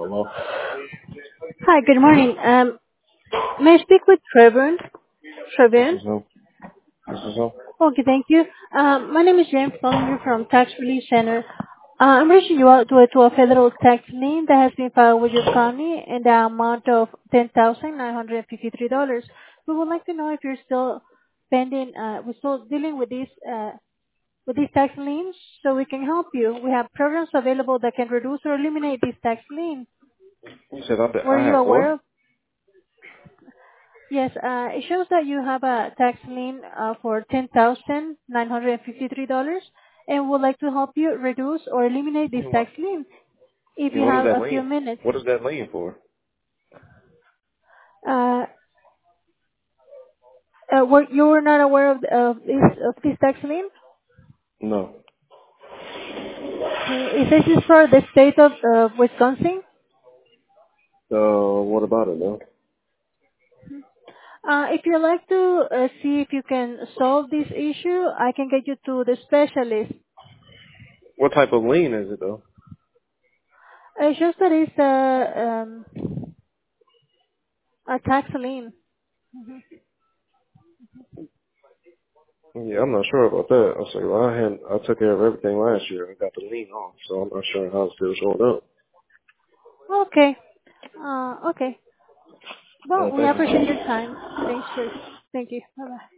Hello? Hi, good morning. May I speak with Trevor? This Trevor? is him. This is him. Okay, thank you. My name is James, calling you from Tax Relief Center. I'm reaching you out to a federal tax lien that has been filed with your county in the amount of $10,953. We would like to know if you're still pending, we're still dealing with these tax liens, so we can help you. We have programs available that can reduce or eliminate these tax liens. You said Were I you have what? aware of? Yes, it shows that you have a tax lien for $10,953 and would like to help you reduce or eliminate this tax lien if And you what is have that a few lean? minutes. What is that lean for? Uh, you were not aware of this tax lien? No. Okay, it says it's for the state of Wisconsin. What about it, though? If you'd like to see if you can solve this issue, I can get you to the specialist. What type of lean is it, though? It shows that it's a tax lien. Yeah, I'm not sure about that. I say, well, I took care of everything last year. I got the lean off, so I'm not sure how it's still showing up. Okay. Okay. Well, we Thank appreciate your you. time. Thanks, sir. Thank you. Bye-bye.